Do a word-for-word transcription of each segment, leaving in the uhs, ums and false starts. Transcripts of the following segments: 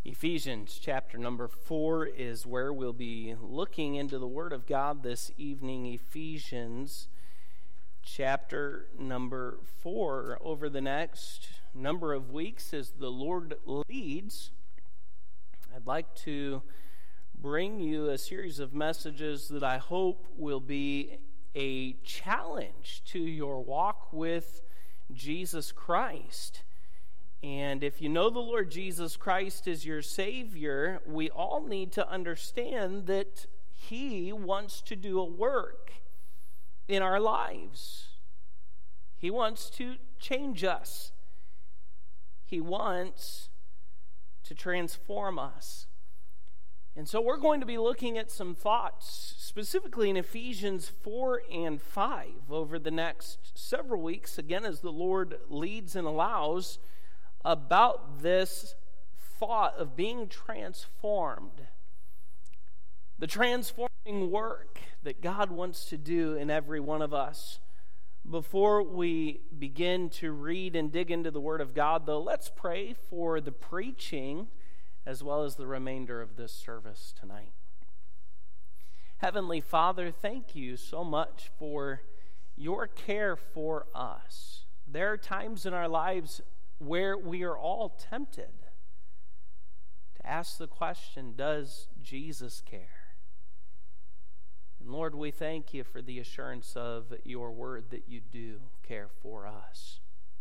Ephesians chapter number four is where we'll be looking into the Word of God this evening. Ephesians chapter number four. Over the next number of weeks, as the Lord leads, I'd like to bring you a series of messages that I hope will be a challenge to your walk with Jesus Christ. And if you know the Lord Jesus Christ as your Savior, we all need to understand that He wants to do a work in our lives. He wants to change us. He wants to transform us. And so we're going to be looking at some thoughts, specifically in Ephesians four and five, over the next several weeks, again, as the Lord leads and allows, about this thought of being transformed. The transforming work that God wants to do in every one of us. Before we begin to read and dig into the Word of God, though, let's pray for the preaching as well as the remainder of this service tonight. Heavenly Father, thank you so much for your care for us. There are times in our lives where we are all tempted to ask the question, does Jesus care? And Lord, we thank you for the assurance of your word that you do care for us.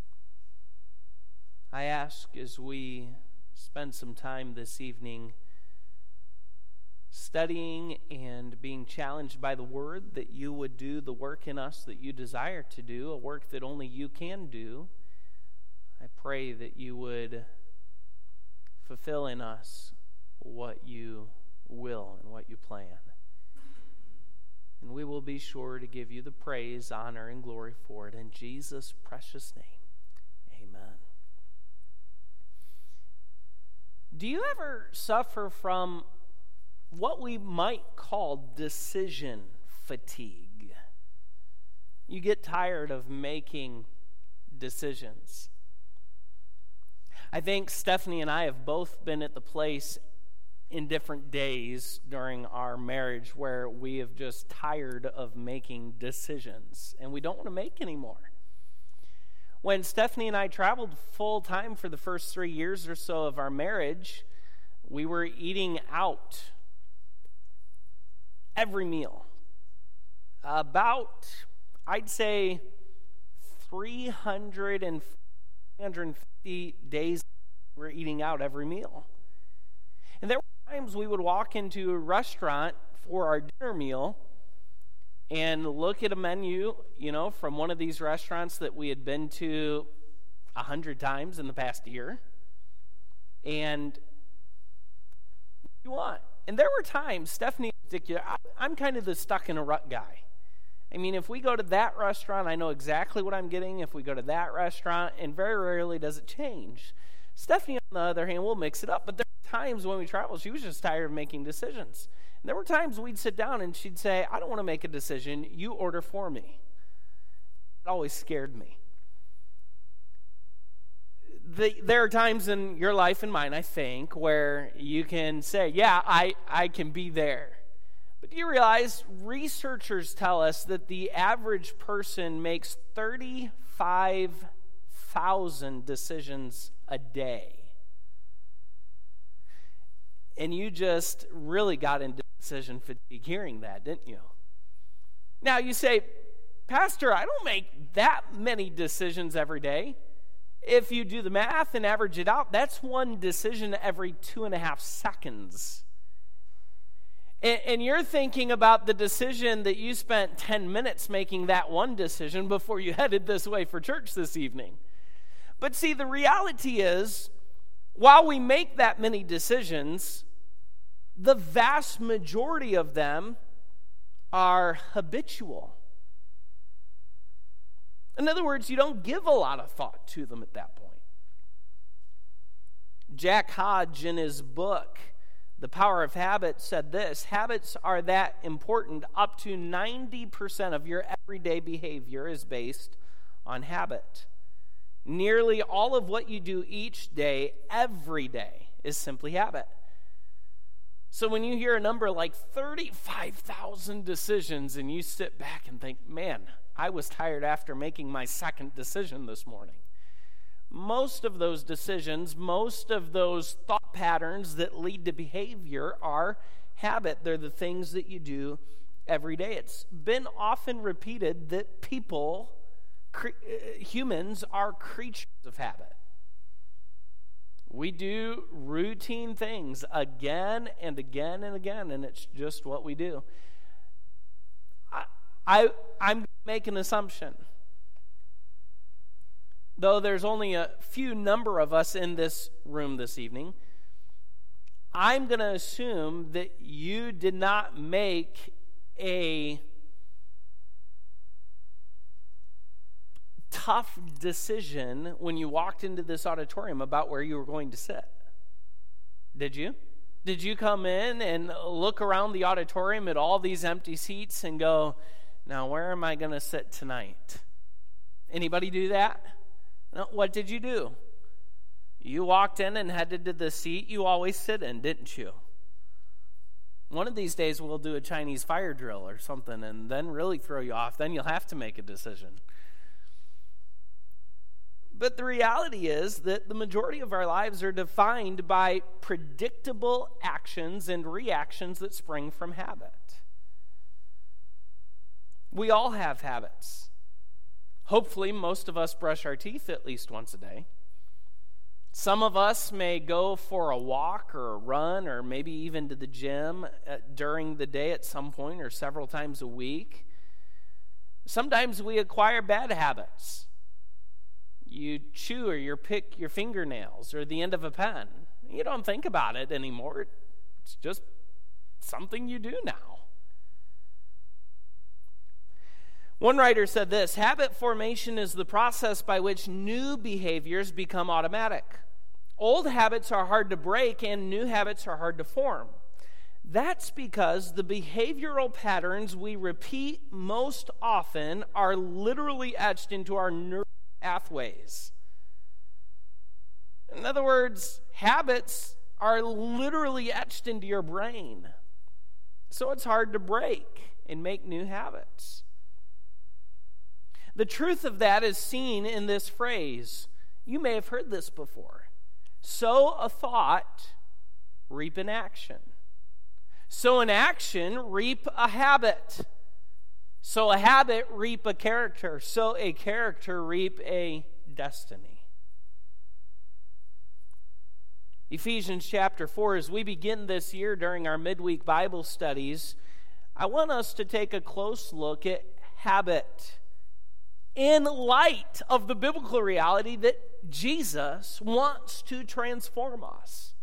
I ask as we spend some time this evening studying and being challenged by the word, that you would do the work in us that you desire to do, a work that only you can do. I pray that you would fulfill in us what you will and what you plan. And we will be sure to give you the praise, honor, and glory for it. In Jesus' precious name, amen. Do you ever suffer from what we might call decision fatigue? You get tired of making decisions. I think Stephanie and I have both been at the place in different days during our marriage where we have just tired of making decisions, and we don't want to make anymore. When Stephanie and I traveled full-time for the first three years or so of our marriage, we were eating out every meal. About, I'd say, three hundred and three hundred fifty days we were eating out every meal. And there were times we would walk into a restaurant for our dinner meal and look at a menu, you know, from one of these restaurants that we had been to a hundred times in the past year. And what do you want? And there were times, Stephanie in particular, I'm kind of the stuck in a rut guy. I mean, if we go to that restaurant, I know exactly what I'm getting. If we go to that restaurant, and very rarely does it change. Stephanie, on the other hand, will mix it up. But there were times when we traveled, she was just tired of making decisions. And there were times we'd sit down and she'd say, I don't want to make a decision. You order for me. It always scared me. The, there are times in your life and mine, I think, where you can say, yeah, I, I can be there. But do you realize researchers tell us that the average person makes thirty-five thousand decisions a day? And you just really got into decision fatigue hearing that, didn't you? Now you say, Pastor, I don't make that many decisions every day. If you do the math and average it out, that's one decision every two and a half seconds. And you're thinking about the decision that you spent ten minutes making that one decision before you headed this way for church this evening. But see, the reality is, while we make that many decisions, the vast majority of them are habitual. In other words, you don't give a lot of thought to them at that point. Jack Hodge, in his book, The Power of Habit, said this: habits are that important. Up to ninety percent of your everyday behavior is based on habit. Nearly all of what you do each day, every day, is simply habit. So when you hear a number like thirty-five thousand decisions and you sit back and think, man, I was tired after making my second decision this morning. Most of those decisions, most of those thought patterns that lead to behavior are habit. They're the things that you do every day. It's been often repeated that people, cre- humans, are creatures of habit. We do routine things again and again and again, and it's just what we do. I, I, I'm going to make an assumption. Though there's only a few number of us in this room this evening, I'm going to assume that you did not make a tough decision when you walked into this auditorium about where you were going to sit. Did you? Did you come in and look around the auditorium at all these empty seats and go, now where am I going to sit tonight? Anybody do that? No, what did you do? You walked in and headed to the seat you always sit in, didn't you? One of these days we'll do a Chinese fire drill or something and then really throw you off. Then you'll have to make a decision. But the reality is that the majority of our lives are defined by predictable actions and reactions that spring from habit. We all have habits. Hopefully, most of us brush our teeth at least once a day. Some of us may go for a walk or a run or maybe even to the gym during the day at some point or several times a week. Sometimes we acquire bad habits. You chew or you pick your fingernails or the end of a pen. You don't think about it anymore. It's just something you do now. One writer said this: habit formation is the process by which new behaviors become automatic. Old habits are hard to break and new habits are hard to form. That's because the behavioral patterns we repeat most often are literally etched into our neural pathways. In other words, habits are literally etched into your brain. So it's hard to break and make new habits. The truth of that is seen in this phrase. You may have heard this before. Sow a thought, reap an action. Sow an action, reap a habit. Sow a habit, reap a character. Sow a character, reap a destiny. Ephesians chapter four, as we begin this year during our midweek Bible studies, I want us to take a close look at habit in light of the biblical reality that Jesus wants to transform us.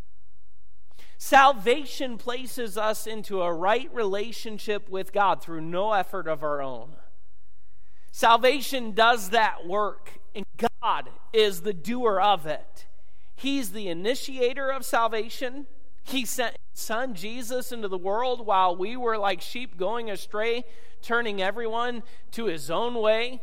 Salvation places us into a right relationship with God through no effort of our own. Salvation does that work, and God is the doer of it. He's the initiator of salvation. He sent His Son Jesus into the world while we were like sheep going astray, turning everyone to his own way.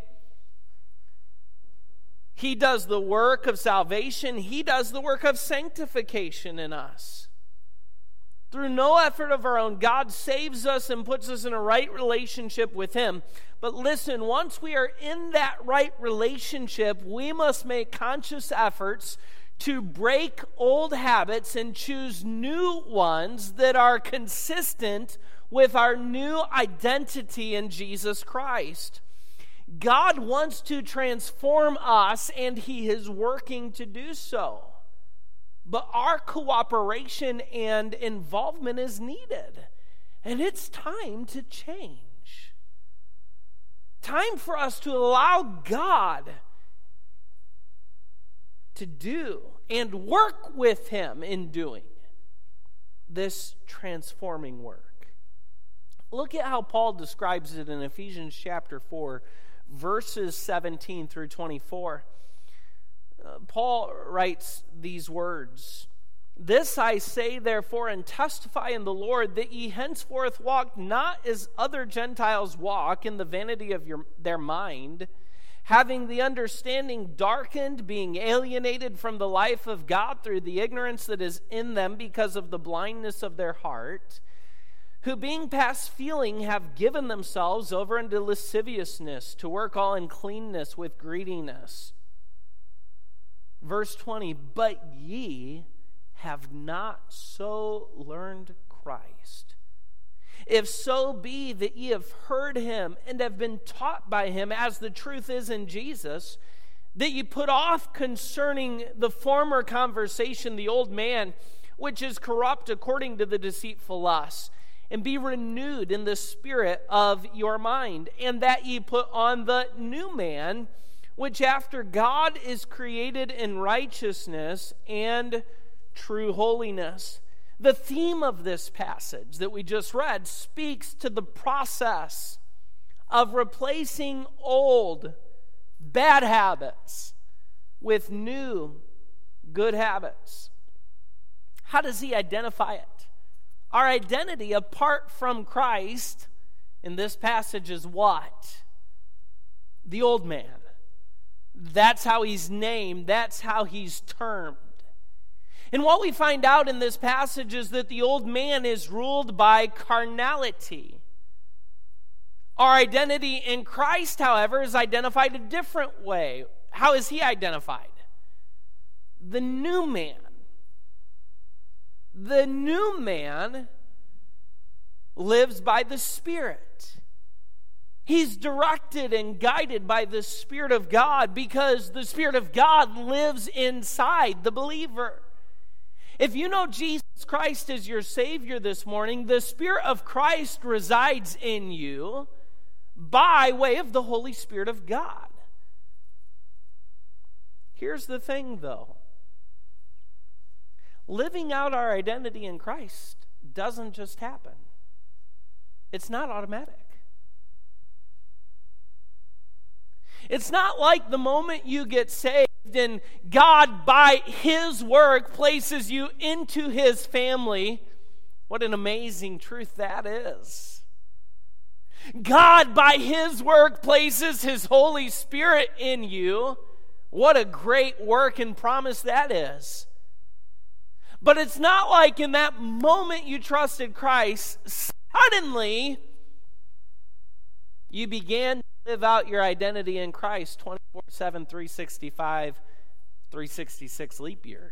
He does the work of salvation. He does the work of sanctification in us. Through no effort of our own, God saves us and puts us in a right relationship with Him. But listen, once we are in that right relationship, we must make conscious efforts to break old habits and choose new ones that are consistent with our new identity in Jesus Christ. God wants to transform us, and He is working to do so. But our cooperation and involvement is needed. And it's time to change. Time for us to allow God to do and work with Him in doing this transforming work. Look at how Paul describes it in Ephesians chapter four, verses seventeen through twenty-four. Uh, Paul writes these words: "This I say, therefore, and testify in the Lord, that ye henceforth walk not as other Gentiles walk, in the vanity of your, their mind, having the understanding darkened, being alienated from the life of God through the ignorance that is in them because of the blindness of their heart, who being past feeling have given themselves over unto lasciviousness, to work all uncleanness with greediness. Verse twenty, but ye have not so learned Christ. If so be that ye have heard him and have been taught by him, as the truth is in Jesus, that ye put off concerning the former conversation the old man, which is corrupt according to the deceitful lusts, and be renewed in the spirit of your mind, and that ye put on the new man, which after God is created in righteousness and true holiness. The theme of this passage that we just read speaks to the process of replacing old bad habits with new good habits. How does he identify it? Our identity apart from Christ in this passage is what? The old man. That's how he's named. That's how he's termed. And what we find out in this passage is that the old man is ruled by carnality. Our identity in Christ, however, is identified a different way. How is he identified? The new man. The new man lives by the Spirit. He's directed and guided by the Spirit of God because the Spirit of God lives inside the believer. If you know Jesus Christ as your Savior this morning, the Spirit of Christ resides in you by way of the Holy Spirit of God. Here's the thing, though. Living out our identity in Christ doesn't just happen. It's not automatic. It's not like the moment you get saved and God, by his work, places you into his family. What an amazing truth that is. God, by his work, places his Holy Spirit in you. What a great work and promise that is. But it's not like in that moment you trusted Christ, suddenly you began to live out your identity in Christ twenty-four seven, three sixty-five, three sixty-six leap year.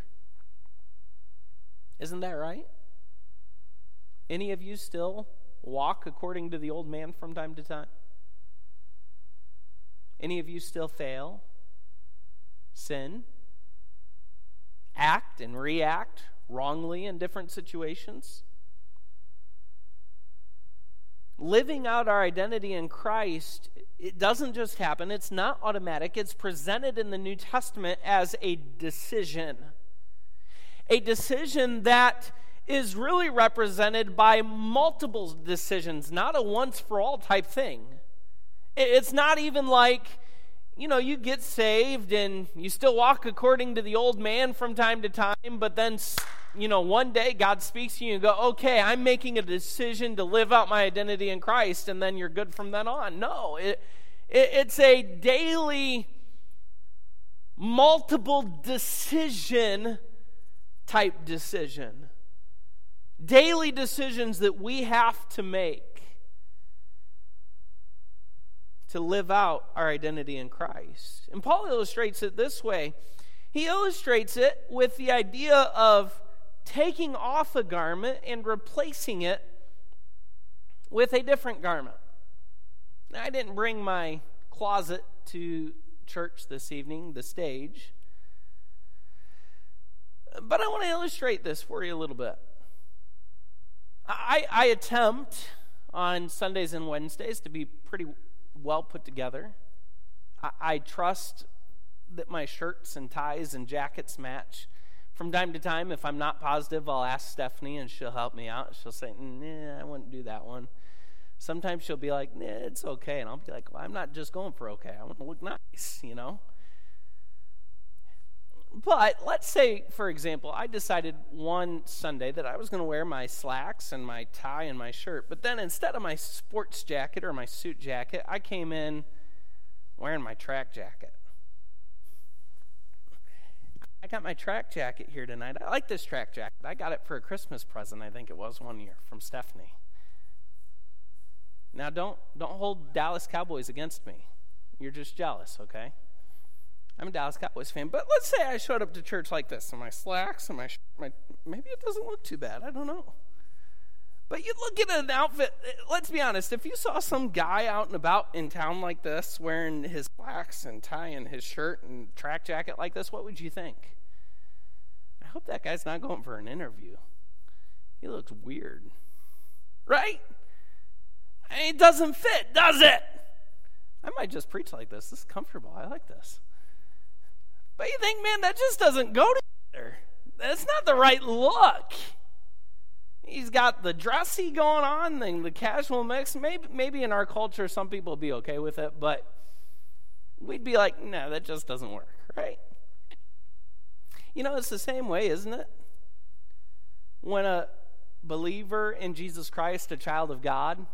Isn't that right? Any of you still walk according to the old man from time to time? Any of you still fail, sin, act and react wrongly in different situations? Living out our identity in Christ, it doesn't just happen. It's not automatic. It's presented in the New Testament as a decision. A decision that is really represented by multiple decisions, not a once-for-all type thing. It's not even like, you know, you get saved and you still walk according to the old man from time to time, but then, you know, one day God speaks to you and you go, okay, I'm making a decision to live out my identity in Christ, and then you're good from then on. No, it, it, it's a daily, multiple decision type decision. Daily decisions that we have to make to live out our identity in Christ. And Paul illustrates it this way. He illustrates it with the idea of taking off a garment and replacing it with a different garment. Now, I didn't bring my closet to church this evening, the stage, but I want to illustrate this for you a little bit. I, I attempt on Sundays and Wednesdays to be pretty well put together. I, I trust that my shirts and ties and jackets match. From time to time, if I'm not positive, I'll ask Stephanie and she'll help me out. She'll say, nah, I wouldn't do that one. Sometimes she'll be like, nah, it's okay. And I'll be like, well, I'm not just going for okay. I want to look nice, you know. But let's say, for example, I decided one Sunday that I was going to wear my slacks and my tie and my shirt. But then instead of my sports jacket or my suit jacket, I came in wearing my track jacket. I got my track jacket here tonight. I like this track jacket. I got it for a Christmas present, I think it was one year, from Stephanie. Now, don't don't hold Dallas Cowboys against me. You're just jealous, okay? I'm a Dallas Cowboys fan. But let's say I showed up to church like this, in my slacks, and my, my maybe it doesn't look too bad. I don't know. But you look at an outfit, let's be honest, if you saw some guy out and about in town like this, wearing his slacks and tie and his shirt and track jacket like this, what would you think? I hope that guy's not going for an interview. He looks weird. Right? It doesn't fit, does it? I might just preach like this. This is comfortable. I like this. But you think, man, that just doesn't go together. That's not the right look. He's got the dressy going on, and the casual mix. Maybe, maybe in our culture, some people would be okay with it, but we'd be like, no, that just doesn't work, right? You know, it's the same way, isn't it? When a believer in Jesus Christ, a child of God,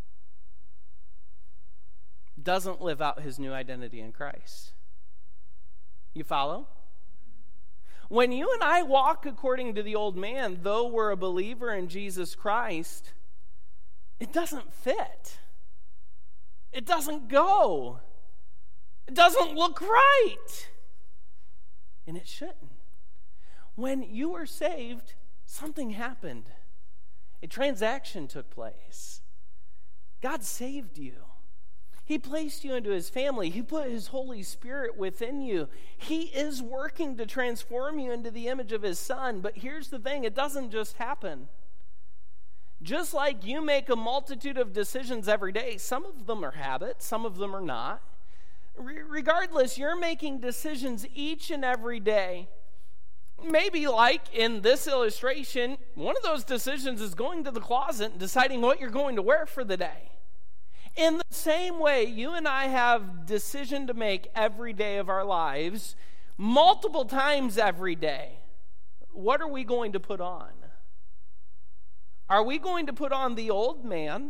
doesn't live out his new identity in Christ. You follow? When you and I walk according to the old man, though we're a believer in Jesus Christ, it doesn't fit. It doesn't go. It doesn't look right. And it shouldn't. When you were saved, something happened. A transaction took place. God saved you. He placed you into his family. He put his Holy Spirit within you. He is working to transform you into the image of his Son. But here's the thing, it doesn't just happen. Just like you make a multitude of decisions every day, some of them are habits, some of them are not. Re- regardless, you're making decisions each and every day. Maybe like in this illustration, one of those decisions is going to the closet and deciding what you're going to wear for the day. In the same way, you and I have decision to make every day of our lives, multiple times every day. What are we going to put on? Are we going to put on the old man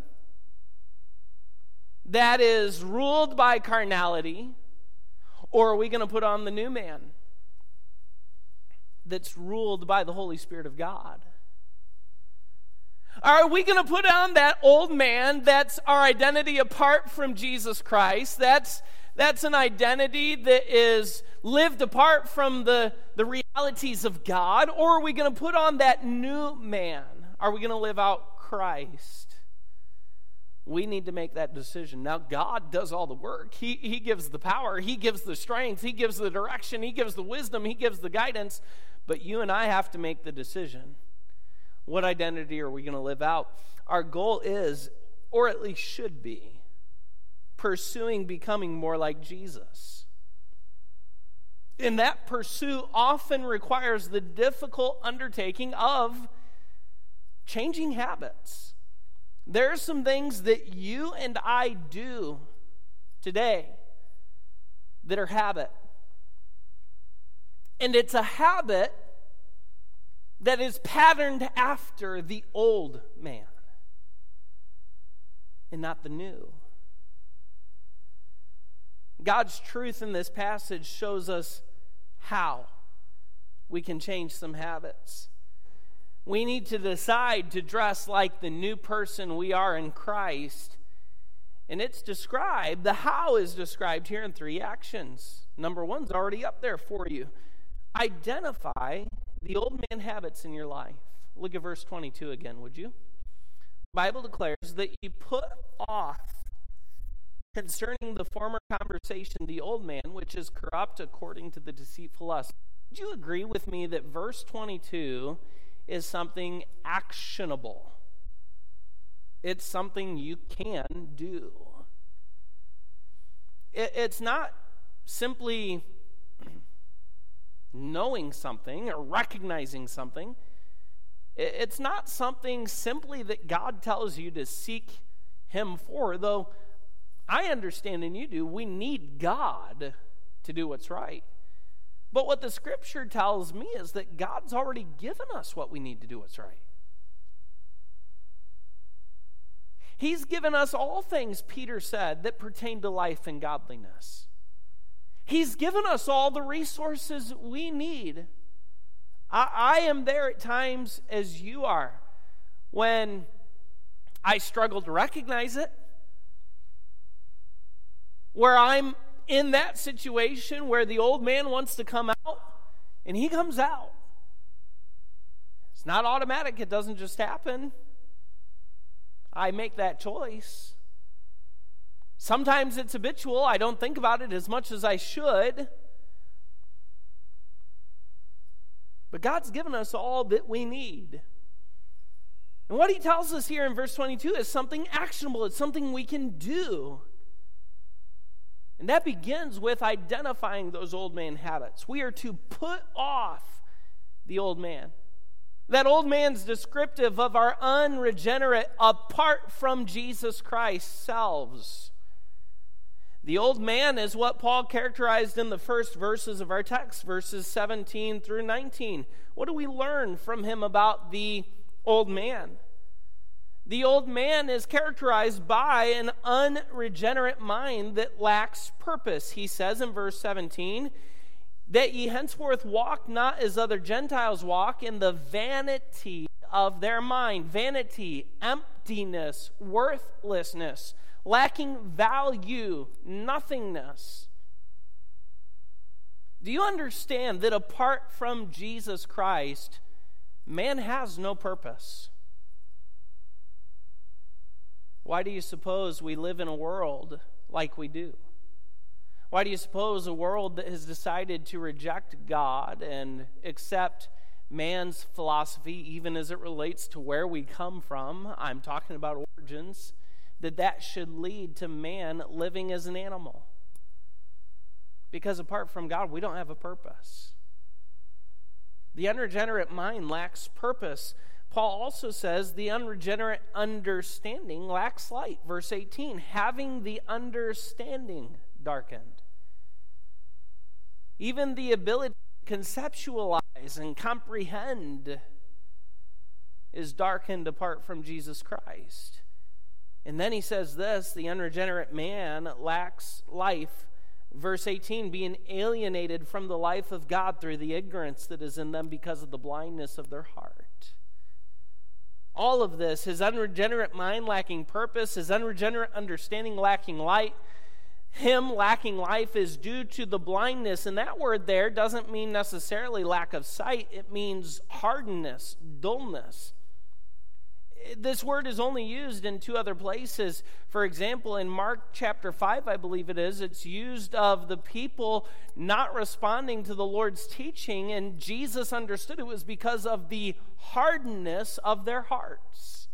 that is ruled by carnality, or are we going to put on the new man that's ruled by the Holy Spirit of God? Are we going to put on that old man that's our identity apart from Jesus Christ? That's that's an identity that is lived apart from the, the realities of God? Or are we going to put on that new man? Are we going to live out Christ? We need to make that decision. Now, God does all the work. He, he gives the power. He gives the strength. He gives the direction. He gives the wisdom. He gives the guidance. But you and I have to make the decision. What identity are we going to live out? Our goal is, or at least should be, pursuing becoming more like Jesus. And that pursuit often requires the difficult undertaking of changing habits. There are some things that you and I do today that are habit. And it's a habit that is patterned after the old man and not the new. God's truth in this passage shows us how we can change some habits. We need to decide to dress like the new person we are in Christ. And it's described, the how is described here in three actions. Number one's already up there for you. Identify the old man habits in your life. Look at verse twenty-two again, would you? The Bible declares that you put off concerning the former conversation the old man, which is corrupt according to the deceitful lust. Would you agree with me that verse twenty-two is something actionable? It's something you can do. It, it's not simply knowing something or recognizing something. It's not something simply that God tells you to seek him for, though I understand and you do, we need God to do what's right. But what the scripture tells me is that God's already given us what we need to do what's right. He's given us all things, Peter said, that pertain to life and godliness. He's given us all the resources we need. I, I am there at times as you are when I struggle to recognize it, where I'm in that situation where the old man wants to come out, and he comes out. It's not automatic. It doesn't just happen. I make that choice. Sometimes it's habitual. I don't think about it as much as I should. But God's given us all that we need. And what he tells us here in verse twenty-two is something actionable. It's something we can do. And that begins with identifying those old man habits. We are to put off the old man. That old man's descriptive of our unregenerate, apart from Jesus Christ, selves. The old man is what Paul characterized in the first verses of our text, verses seventeen through nineteen. What do we learn from him about the old man? The old man is characterized by an unregenerate mind that lacks purpose. He says in verse seventeen, that ye henceforth walk not as other Gentiles walk, in the vanity of their mind. Vanity, emptiness, worthlessness, lacking value, nothingness. Do you understand that apart from Jesus Christ, man has no purpose? Why do you suppose we live in a world like we do? Why do you suppose a world that has decided to reject God and accept man's philosophy, even as it relates to where we come from, I'm talking about origins, that that should lead to man living as an animal? Because apart from God, we don't have a purpose. The unregenerate mind lacks purpose. Paul also says the unregenerate understanding lacks light. Verse eighteen, having the understanding darkened. Even the ability to conceptualize and comprehend is darkened apart from Jesus Christ. And then he says this, the unregenerate man lacks life. Verse eighteen, being alienated from the life of God through the ignorance that is in them because of the blindness of their heart. All of this, his unregenerate mind lacking purpose, his unregenerate understanding lacking light, him lacking life is due to the blindness. And that word there doesn't mean necessarily lack of sight. It means hardness, dullness. This word is only used in two other places. For example, in Mark chapter five, I believe it is, it's used of the people not responding to the Lord's teaching, and Jesus understood it was because of the hardness of their hearts.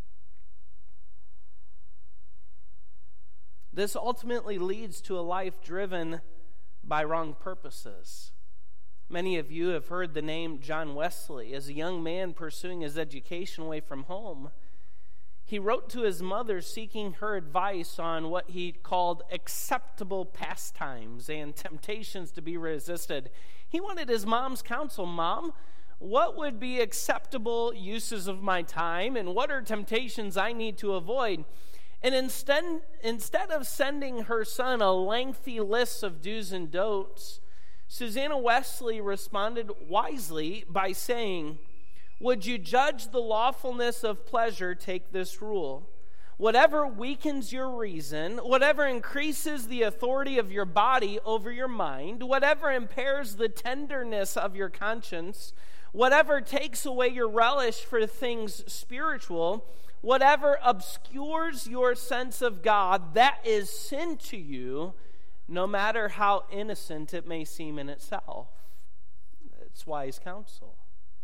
This ultimately leads to a life driven by wrong purposes. Many of you have heard the name John Wesley. As a young man pursuing his education away from home, he wrote to his mother seeking her advice on what he called acceptable pastimes and temptations to be resisted. He wanted his mom's counsel. Mom, what would be acceptable uses of my time, and what are temptations I need to avoid? And instead, instead of sending her son a lengthy list of do's and don'ts, Susanna Wesley responded wisely by saying, would you judge the lawfulness of pleasure, take this rule. Whatever weakens your reason, whatever increases the authority of your body over your mind, whatever impairs the tenderness of your conscience, whatever takes away your relish for things spiritual, whatever obscures your sense of God, that is sin to you, no matter how innocent it may seem in itself. It's wise counsel.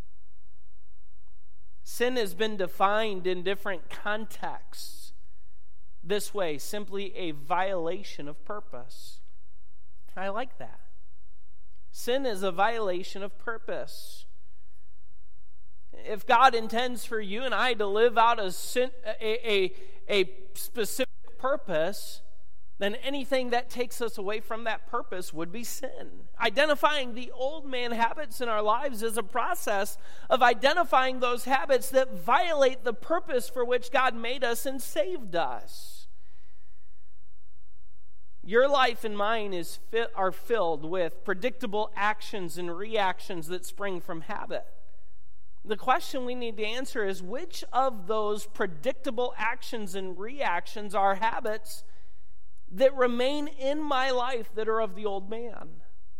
Sin has been defined in different contexts this way, simply a violation of purpose. I like that. Sin is a violation of purpose. If God intends for you and I to live out a, sin, a, a, a specific purpose, then anything that takes us away from that purpose would be sin. Identifying the old man habits in our lives is a process of identifying those habits that violate the purpose for which God made us and saved us. Your life and mine is fit, are filled with predictable actions and reactions that spring from habit. The question we need to answer is, which of those predictable actions and reactions are habits that remain in my life that are of the old man?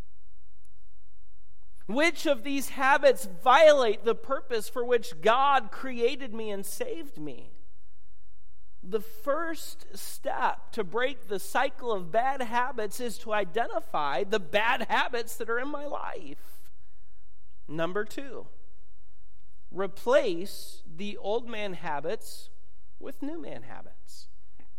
Which of these habits violate the purpose for which God created me and saved me? The first step to break the cycle of bad habits is to identify the bad habits that are in my life. Number two, replace the old man habits with new man habits.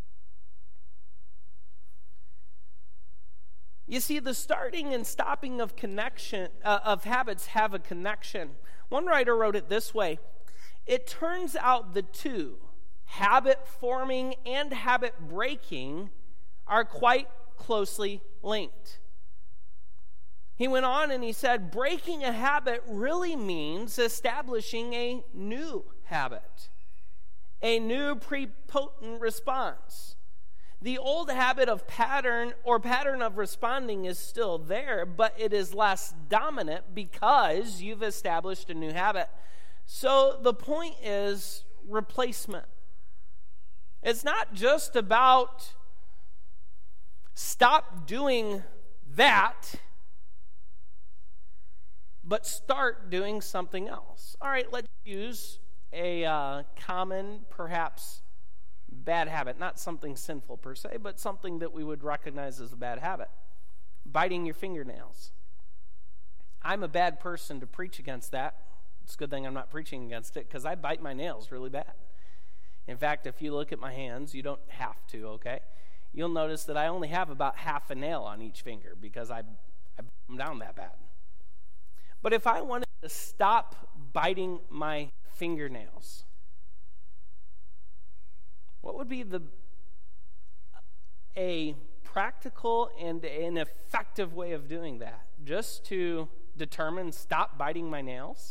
You see, the starting and stopping of connection uh, of habits have a connection. One writer wrote it this way: it turns out the two, habit forming and habit breaking, are quite closely linked. He went on and he said, breaking a habit really means establishing a new habit, a new prepotent response. The old habit of pattern or pattern of responding is still there, but it is less dominant because you've established a new habit. So the point is replacement. It's not just about stop doing that, but start doing something else. All right, let's use a uh, common, perhaps bad habit, not something sinful per se, but something that we would recognize as a bad habit. Biting your fingernails. I'm a bad person to preach against that. It's a good thing I'm not preaching against it, because I bite my nails really bad. In fact, if you look at my hands, you don't have to, okay? You'll notice that I only have about half a nail on each finger because I, I bite them down that bad. But if I wanted to stop biting my fingernails, what would be the a practical and an effective way of doing that? Just to determine stop biting my nails?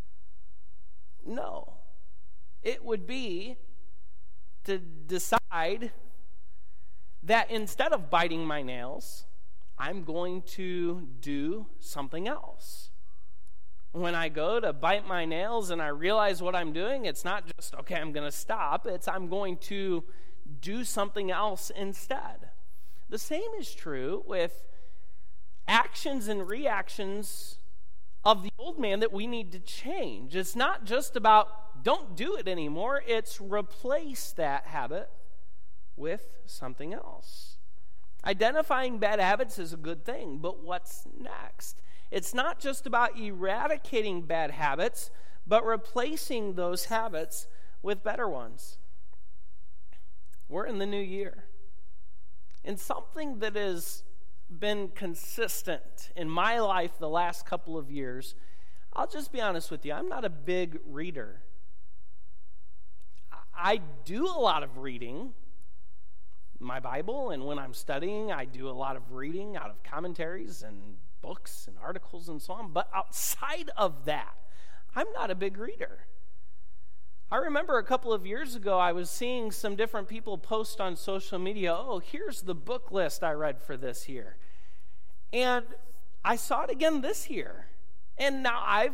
No. It would be to decide that instead of biting my nails, I'm going to do something else. When I go to bite my nails and I realize what I'm doing, it's not just, okay, I'm going to stop. It's I'm going to do something else instead. The same is true with actions and reactions of the old man that we need to change. It's not just about don't do it anymore. It's replace that habit with something else. Identifying bad habits is a good thing, but what's next? It's not just about eradicating bad habits, but replacing those habits with better ones. We're in the new year. And something that has been consistent in my life the last couple of years, I'll just be honest with you, I'm not a big reader. I do a lot of reading, my Bible, and when I'm studying, I do a lot of reading out of commentaries and books and articles and so on. But outside of that, I'm not a big reader. I remember a couple of years ago, I was seeing some different people post on social media, oh, here's the book list I read for this year. And I saw it again this year. And now I've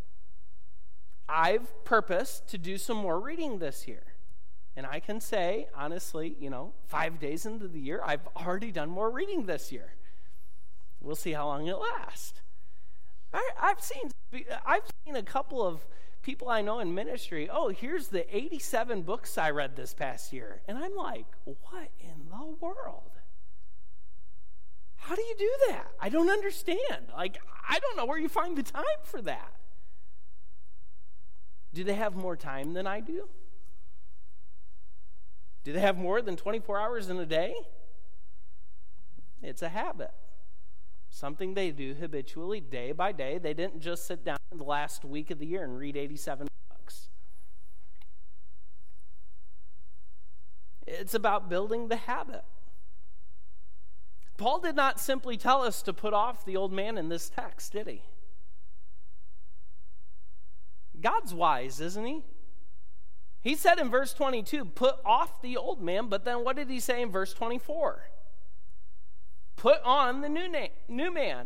I've purposed to do some more reading this year. And I can say, honestly, you know, five days into the year, I've already done more reading this year. We'll see how long it lasts. I, I've seen I've seen a couple of people I know in ministry, oh, here's the eighty-seven books I read this past year. And I'm like, what in the world? How do you do that? I don't understand. Like, I don't know where you find the time for that. Do they have more time than I do? Do they have more than twenty-four hours in a day? It's a habit. Something they do habitually, day by day. They didn't just sit down in the last week of the year and read eighty-seven books. It's about building the habit. Paul did not simply tell us to put off the old man in this text, did he? God's wise, isn't he? He said in verse twenty-two, put off the old man, but then what did he say in verse twenty-four? Put on the new, na- new man.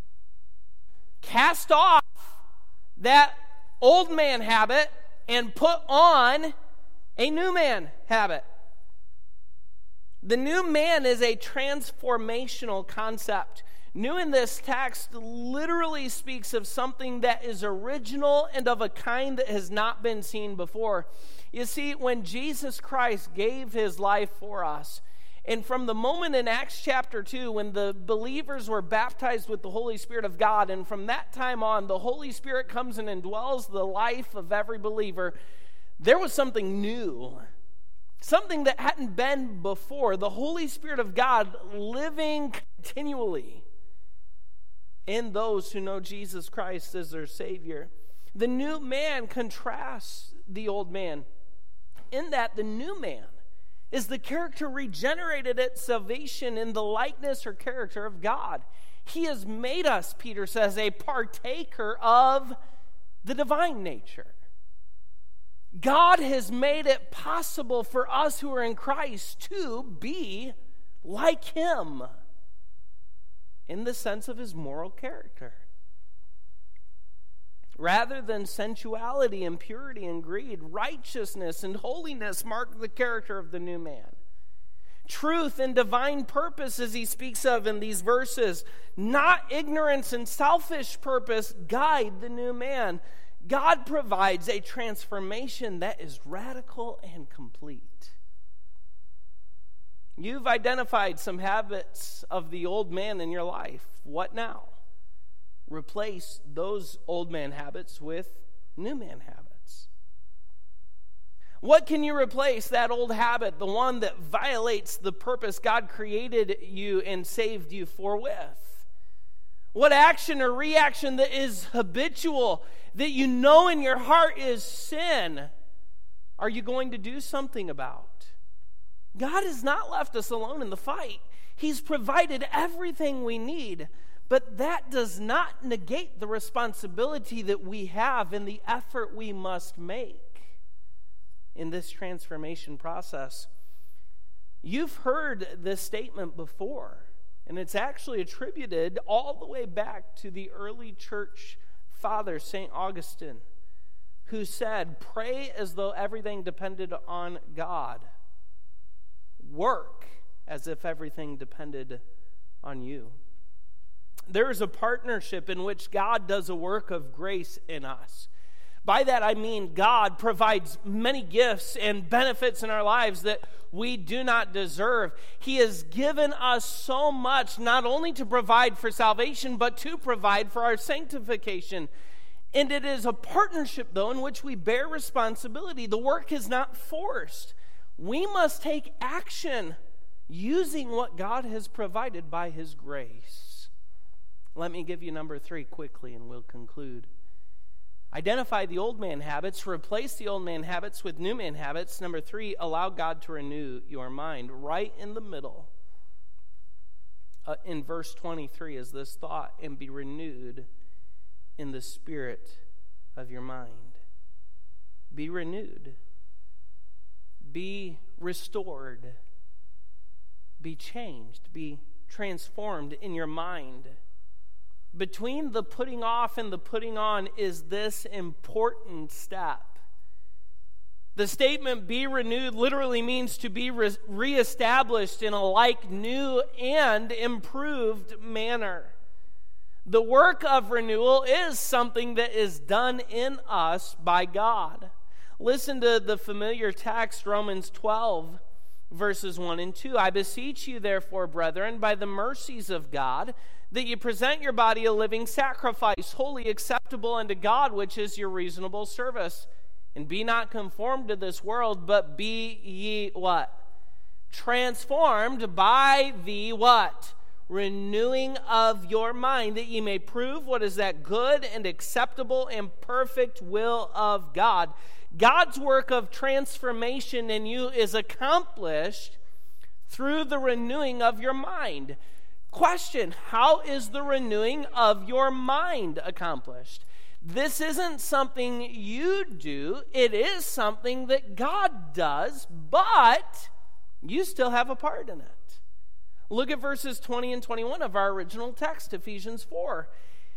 Cast off that old man habit and put on a new man habit. The new man is a transformational concept. New in this text literally speaks of something that is original and of a kind that has not been seen before. You see, when Jesus Christ gave his life for us, and from the moment in Acts chapter two when the believers were baptized with the Holy Spirit of God, and from that time on, the Holy Spirit comes and indwells the life of every believer, there was something new. Something that hadn't been before. The Holy Spirit of God living continually in those who know Jesus Christ as their Savior. The new man contrasts the old man in that the new man is the character regenerated at salvation in the likeness or character of God. He has made us, Peter says, a partaker of the divine nature. God has made it possible for us who are in Christ to be like him in the sense of his moral character. Rather than sensuality, impurity, and greed, righteousness and holiness mark the character of the new man. Truth and divine purpose, as he speaks of in these verses, not ignorance and selfish purpose, guide the new man. God provides a transformation that is radical and complete. You've identified some habits of the old man in your life. What now? Replace those old man habits with new man habits. What can you replace that old habit, the one that violates the purpose God created you and saved you for with? What action or reaction that is habitual, that you know in your heart is sin, are you going to do something about? God has not left us alone in the fight. He's provided everything we need, but that does not negate the responsibility that we have and the effort we must make in this transformation process. You've heard this statement before. And it's actually attributed all the way back to the early church father, Saint Augustine, who said, pray as though everything depended on God. Work as if everything depended on you. There is a partnership in which God does a work of grace in us. By that I mean God provides many gifts and benefits in our lives that we do not deserve. He has given us so much, not only to provide for salvation, but to provide for our sanctification. And it is a partnership, though, in which we bear responsibility. The work is not forced. We must take action using what God has provided by his grace. Let me give you number three quickly, and we'll conclude. Identify the old man habits, replace the old man habits with new man habits. Number three, allow God to renew your mind. Right in the middle, uh, in verse twenty-three, is this thought, and be renewed in the spirit of your mind. Be renewed. Be restored. Be changed. Be transformed in your mind. Between the putting off and the putting on is this important step. The statement, be renewed, literally means to be re- reestablished in a like new and improved manner. The work of renewal is something that is done in us by God. Listen to the familiar text, Romans twelve, verses one and two. I beseech you, therefore, brethren, by the mercies of God, that you present your body a living sacrifice, wholly acceptable unto God, which is your reasonable service. And be not conformed to this world, but be ye what? Transformed by the what? Renewing of your mind, that ye may prove what is that good and acceptable and perfect will of God. God's work of transformation in you is accomplished through the renewing of your mind. Question: how is the renewing of your mind accomplished? This isn't something you do. It is something that God does, but you still have a part in it. Look at verses twenty and twenty-one of our original text, Ephesians four.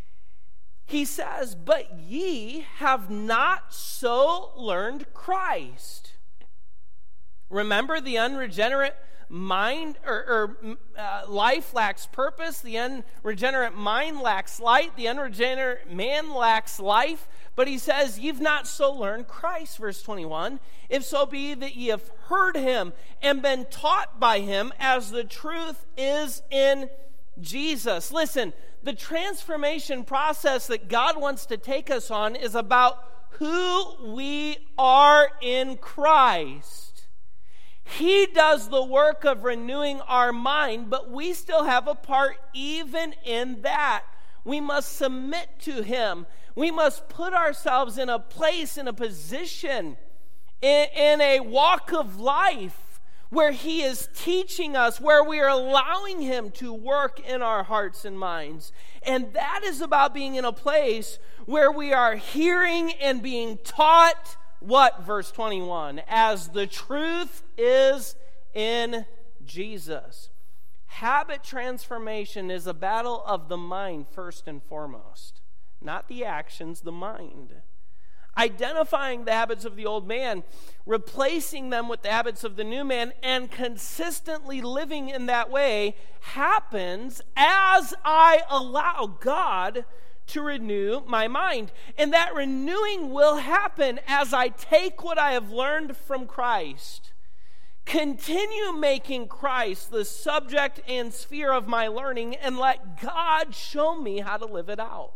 He says, "But ye have not so learned Christ." Remember, the unregenerate mind or, or uh, life lacks purpose. The unregenerate mind lacks light. The unregenerate man lacks life. But he says, "You've not so learned Christ," verse twenty-one. "If so be that ye have heard him and been taught by him, as the truth is in Jesus." Listen, the transformation process that God wants to take us on is about who we are in Christ. He does the work of renewing our mind, but we still have a part even in that. We must submit to him. We must put ourselves in a place, in a position, in, in a walk of life where he is teaching us, where we are allowing him to work in our hearts and minds. And that is about being in a place where we are hearing and being taught what? Verse twenty-one, "As the truth is in Jesus." Habit transformation is a battle of the mind first and foremost. Not the actions, the mind. Identifying the habits of the old man, replacing them with the habits of the new man, and consistently living in that way happens as I allow God to renew my mind. And that renewing will happen as I take what I have learned from Christ, continue making Christ the subject and sphere of my learning, and let God show me how to live it out.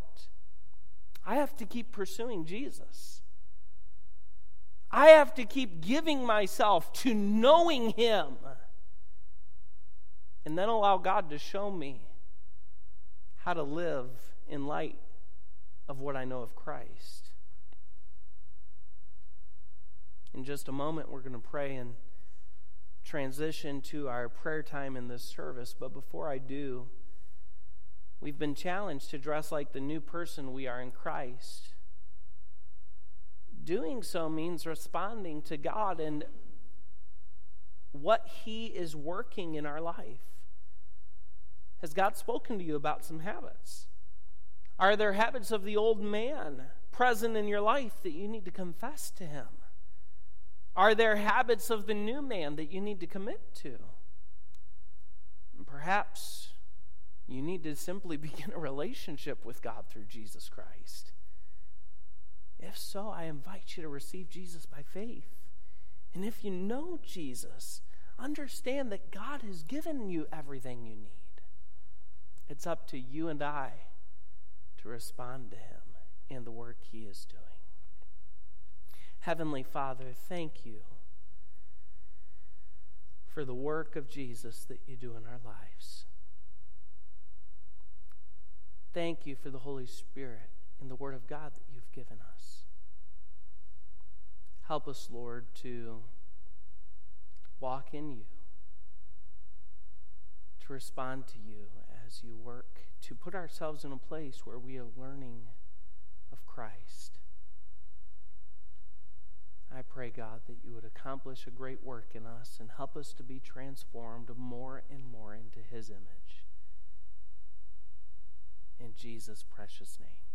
I have to keep pursuing Jesus. I have to keep giving myself to knowing him, and then allow God to show me how to live in light of what I know of Christ. In just a moment, we're going to pray and transition to our prayer time in this service. But before I do, we've been challenged to dress like the new person we are in Christ. Doing so means responding to God and what he is working in our life. Has God spoken to you about some habits? Are there habits of the old man present in your life that you need to confess to him? Are there habits of the new man that you need to commit to? And perhaps you need to simply begin a relationship with God through Jesus Christ. If so, I invite you to receive Jesus by faith. And if you know Jesus, understand that God has given you everything you need. It's up to you and I to respond to him and the work he is doing. Heavenly Father, thank you for the work of Jesus that you do in our lives. Thank you for the Holy Spirit and the Word of God that you've given us. Help us, Lord, to walk in you, to respond to you as you work, to put ourselves in a place where we are learning of Christ. I pray, God, that you would accomplish a great work in us and help us to be transformed more and more into his image. In Jesus' precious name.